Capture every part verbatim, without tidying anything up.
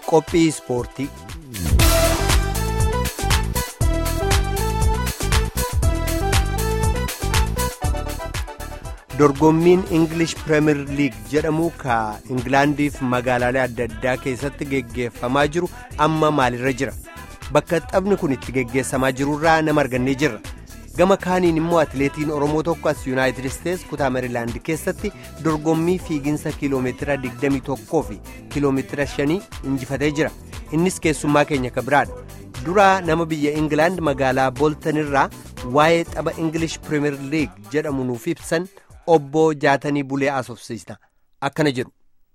qophii ispoortii. dorgommiin English Premier League jedhamu ka Ingilaandiif magaalaalee adda addaa keessatti geggeeffamaa jiru amma maalirra jira? Bakka taphni kun itti geggeessamaa jirurraa nama argannee jirra. Gama kaaniin immoo atileetiin Oromoo tokko as United States kutaa Maryland keessatti dorgommii fiiginsa kiiloomeetira digdamii tokkoo fi kiiloomeetira shanii injifatee jira. Innis keessummaa keenya ka biraadha. Dura nama biyya England magaalaa Bolton irraa waa'ee tapha English Premier League jedhamu nuuf ibsan obbo Jaatanii Bulee Asofsiisna akkana jedhu.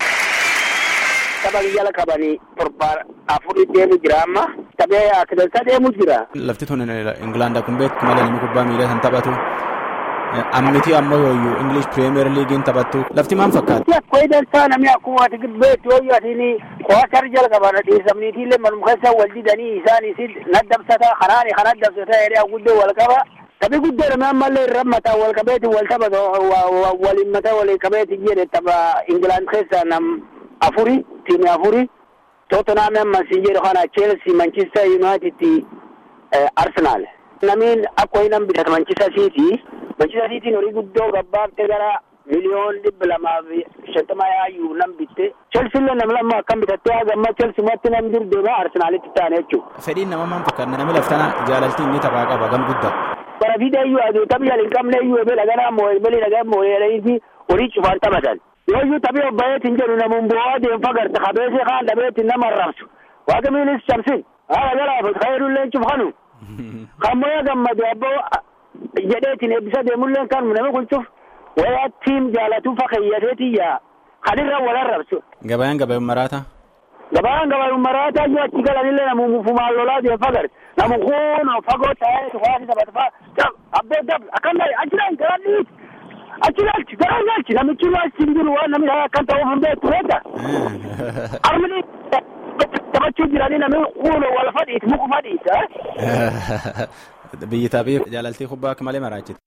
Tapha biyya kabanii torba afurii deemu jira amma taphee atileetii deemu jira. Lafti tun England kun beeku malee namni kubbaa miilaa san taphatu ammiti ammoo yooyu English Premier League taphattu lafti maal fakkaata? Akkoo dansaa namni akkuma ati beektu yooyu atini qo'atar jalqabana dhiisamniitiillee manuma keessa wal didanii isaanis naddabsata kanaani kan naddabsata hiriyaa guddoo wal qaba. Taphii guddoo namni ammallee irra mataa wal qabeeti wal taphata waliin mataa waliin qabeeti jedhe tapha England keessa nam afuri tiimi afuri Tottenham ammasii jedhu kana Chelsea Manchester United Arsenal. Namiin akkoo hinam bitata Manchester City Manchester City horii guddoo gabbaabte gara miliyoon dhibba lamaa fi shantama yaayyuu nam bitte Chelsea illee nam lama akkam bitattee hagamma Chelsea matti nam dirdeema Arsenalitti taane jechuudha. Fedhiin nama maan fakkaata namni laftana jaalaltii inni taphaa qaba gam guddaa. Bara fiideeyyuu aduu taphi hin qabne iyyuu eebela gara moo'ee belee dhagaa moo'ee horii cufaan taphatan. Yooyyuu taphee obbayeetiin jedhu namuun bu'aa deemfa garte qabeesee kaan dhabeetiin nama arrabsu. Waaqamiinis cabsin haala galaafatu fayyadullee cufkanu. Kan moo'ee gammadu abboo jedheetiin eebbisa deemullee kan namni kun cuf wayaa tiim jaalatu fakkeeyyateetiyyaa kanirra wal arrabsu. Gabayaan gabayuun maraataa? Gabayaan gabayuun maraataa yoo achi galanillee namuun fumaan lolaa deemfa garte. Namun kun fagoo ta'ee tufaati taphatfaa abbee dab akkan ta'e achilaan garadhiis achilaalchi garaalchi namichi laalchi jiru waan namni akkan ta'uuf hin beektu beekta. Armini taphachuu jiranii namni kun wal fadhiiti muku fadhiiti. Biyyi taphee jaalaltii kubbaa akka malee maraachiti.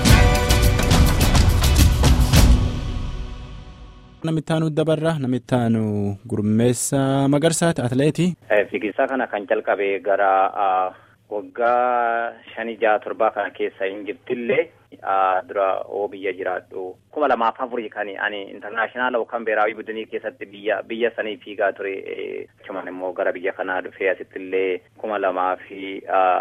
Namittaanu dabarra namittaanu Gurmeessa Magarsaati atileetii. Fiigisaa kana kan jalqabe gara waggaa shanii jaha torbaa kana keessa hin jirtillee dura oo biyya jiraadhu kuma lamaaf afurii kan ani intarnaashinaala yookaan beeraawii buddinii keessatti biyya biyya sanii fiigaa ture achumaan immoo gara biyya kanaa dhufee asittillee kuma lamaa fi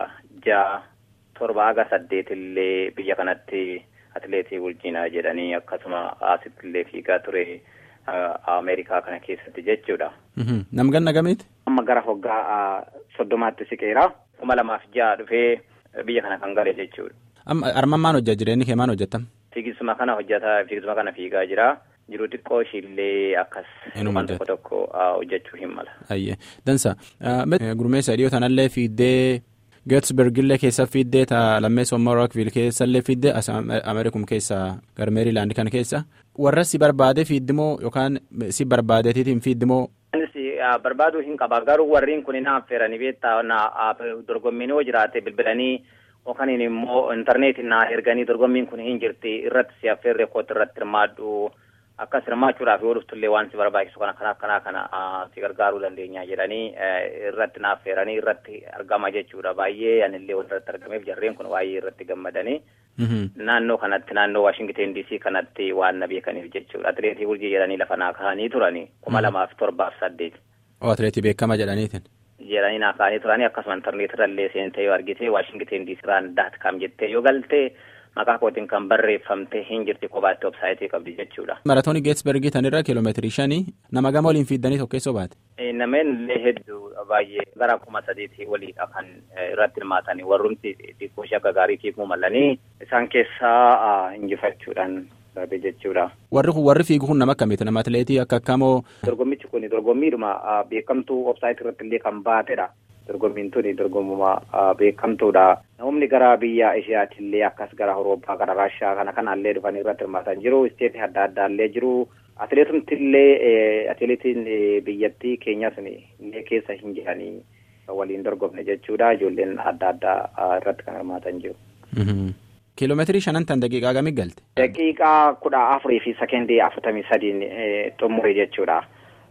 jaha torba haga saddeetillee biyya kanatti atileetii Wuljiinaa jedhanii akkasuma asittillee fiigaa ture Ameerikaa kana keessatti jechuudha. Nam ganna gamiiti? Amma gara waggaa soddomaatti siqeera kuma lamaaf jaha dhufee biyya kana kan gale jechuudha. Armaan maan hojjaa jireenyi kee maan hojjetam? Fiigisuma kana hojjata fiigisuma kana fiigaa jira. Jiru xiqqoo ishiillee akkas waan tokko tokko hojjechuu hin mala. Ayyee dansa. Gurmeessa dhiyoo tanallee fiiddee Gettysburgillee keessa fiiddee ta lammeessa Omar Rockville keessallee fiiddee as Ameerikum keessa gara Meerilaand kana keessa warra si barbaade fiiddimoo yookaan si barbaadeetiitiin fiiddimoo. Barbaaduu hin qaba garuu warriin kun hin affeeranii beektaa dorgommiin yoo jiraate bilbilanii yookaan immoo intarneetiin na erganii dorgommiin kun hin jirti irratti si affeerree kootti irratti hirmaadhu akkas hirmaachuudhaaf yoo dhuftullee waan si barbaachisu kana kana kana kana si gargaaruu dandeenya jedhanii irratti na affeeranii irratti argama jechuudha baay'ee anillee walirratti argameef jarreen kun baay'ee irratti gammadanii naannoo kanatti naannoo Washington D C kanatti waan na beekaniif jechuudha atileetii Wulji jedhanii lafa naa kaa'anii turanii kuma lamaaf torbaaf saddeet. Oo atileetii beekama jedhaniitiin. Jedhanii naa kaa'anii turanii akkasuma intarneetirrallee seentee yoo argite Washington D C raan daat kaam jettee yoo galte maqaa kootiin kan barreeffamte hin jirti kophaatti websaayitii qabdi jechuudha. Maratoonii Geetsbergii tanirra kiiloomeetirii shanii nama gama waliin fiiddanii tokkeessoo baate. Namni hedduu baay'ee gara kuma sadiitii waliidha kan irratti hirmaatanii warrumti xiqqoo shakka gaariitiif mumalanii isaan keessaa injifachuudhaan darbe jechuudha. Warri kun warri fiigu kun nama akkamiiti nama atileetii akka akkamoo. Dorgommichi kun dorgommiidhuma beekamtuu websaayitii irratti illee kan baatedha. Dorgommiin tuni dorgommuma beekamtuudha. Namni gara biyya Ishiyaatillee akkas gara Awurooppaa gara Raashiyaa kana kanallee dhufanii irratti hirmaatan jiru. Isteetii adda addaallee jiru. Atileetumtillee atileetiin biyyattii keenyas illee keessa hin jiranii waliin dorgomne jechuudha. Ijoolleen adda addaa irratti kan hirmaatan jiru. Kiiloomeetirii shanan tan daqiiqaa gamii galte? Daqiiqaa kudha afurii fi sekendii afurtamii sadiin xumure jechuudha.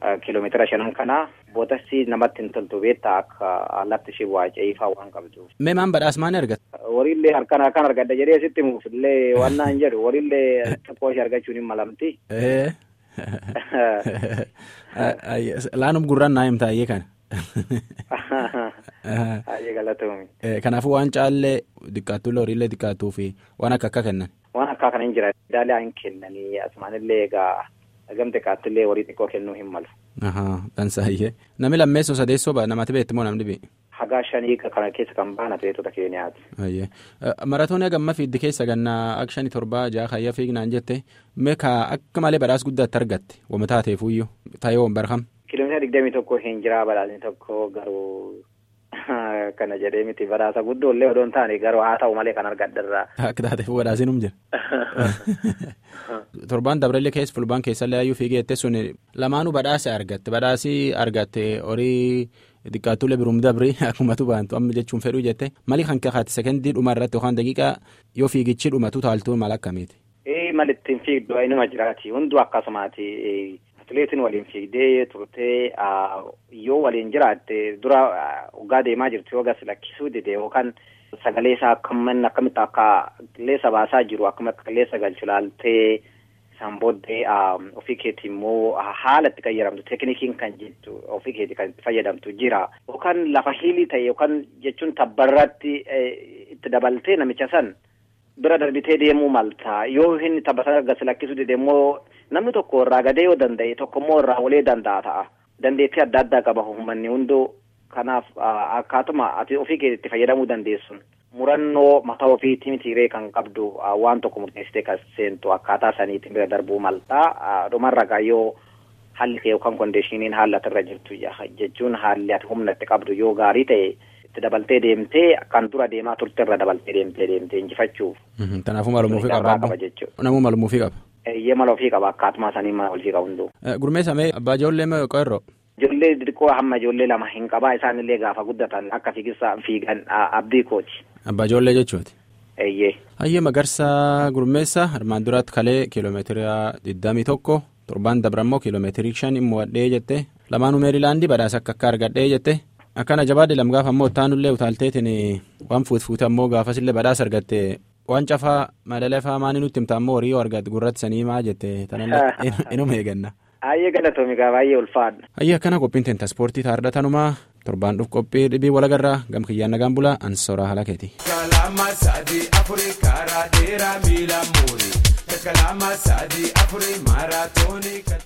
kiiloomeetira shanan kana bootasi namatti hin toltu beektaa akka lafti ishee bu'aa ce'ifaa waan qabdu. Mee maan badhaas maani argata? Wariillee harkaan harkaan argadda jedhee sitti muufillee waan naan jedhu wariillee tokko ishee argachuun hin malamti. Laanum gurraan naa himta ayyee kana. Ayyee galatoomii. Kanaafuu waan caallee diqqaattuu horiillee diqqaattuu fi waan akka akka kennan. Waan akka kana hin jira daalee hin kennanii asumaanillee egaa gamte kaattillee horii xiqqoo kennuu hin malu. Dhansaayyee namni lammeessoo sadeessoo namatti beektu moo namni beeku? Hagaa shanii kana keessa kan baana beektota Keeniyaati. Maratoonii hagamma fiiddi keessa gannaa akka shanii torbaa jaha kayya fiignaan jette meeqa akka malee badhaas guddaatti argatte wama taateefuyyuu taayoo barham. Kiiloomeetira digdamii tokko hin jira badhaasni tokko garuu kana jedhee miti badhaasa guddoollee odoo hin taane garuu haa ta'u malee kan argaddarraa. Akka taateefu badhaasinum jira. Torbaan dabrellee keessa fulbaan keessallee ayyuu fiigeette sun lamaanuu badhaasa argatte badhaasii argatte horii xiqqaatullee birum dabri akkumatu baantu amma jechuun fedhuu jette mali kan kaa'ate sekendii dhuma irratti yookaan daqiiqaa yoo fiigichi dhumatu taaltuun maal akkamiiti? Ee malittiin fiigdu inuma jiraati hunduu akkasumaati atileetiin waliin fiigdee turtee yoo waliin jiraatte dura waggaa deemaa jirtu yoo gas lakkisuu dide yookaan sagalee isaa akkaman akkamitti akka qilleessa baasaa jiru akkamitti qilleessa galchu laaltee isaan booddee ofii keetii immoo haala itti fayyadamtu teeknikiin kan jettu ofii keetii kan itti fayyadamtu jira yookaan lafa hiilii ta'e yookaan jechuun tabbarratti itti dabaltee namicha san bira darbitee deemuu malta yoo inni tabbata gas lakkisuu dide immoo namni tokko irraa gadee yoo danda'e tokko immoo irraa olee danda'a ta'a dandeettii adda addaa qaba uummanni hunduu. Kanaaf akkaatuma ati ofii keetti fayyadamuu dandeessun murannoo mataa ofiitti mitiiree kan qabdu waan tokko murteessitee kan seentu akkaataa saniitiin bira darbuu maltaa dhumarra gaayyoo haalli kee yookaan kondeeshiniin haala irra jirtu jechuun haalli ati humna itti qabdu yoo gaarii ta'e itti dabaltee deemtee kan dura deemaa turte irra dabaltee deemtee deemtee injifachuuf. Kanaafuu malumuufii qaba namuu malumuufii qaba. Eeyyee mala ofii qaba akkaatuma sanii mala ofii qabu hunduu. Gurmeessamee abbaa ijoollee moo qo'erroo? Ijoollee xixiqqoo hamma ijoollee lama hin qabaa isaanillee gaafa guddatan akka fiigisaa fiigan abdii kooti. Abbaa ijoollee jechuuti. Eeyyee. Hayyee Magarsaa Gurmeessaa armaan duraatti kalee kiiloomeetira digdamii tokko torbaan dabrammoo kiiloomeetirii shan immoo wadhee jette lamaanuu meerilaandii badhaasa akka akka argadhee jette akkana jabaadde lam gaafa ammoo taanullee utaalteetiin waan fuutfuute ammoo gaafasillee badhaasa argatte waan cafaa madalafaa maanii nutti himta ammoo horii yoo argatte gurratti sanii maa jette tanallee inuma eeganna. Ayyee galatoomi gaa baay'ee ulfaadha. Ayyee akkana qophiin teenta ispoortii taardhatanumaa torbaan dhufu qophii dhibii walagarraa gamkiyyaan nagaan bulaa ansooraa haala keeti. Kalama sadii afurii karaa dheeraa miila muurii kalama sadii afurii maaraatoonii.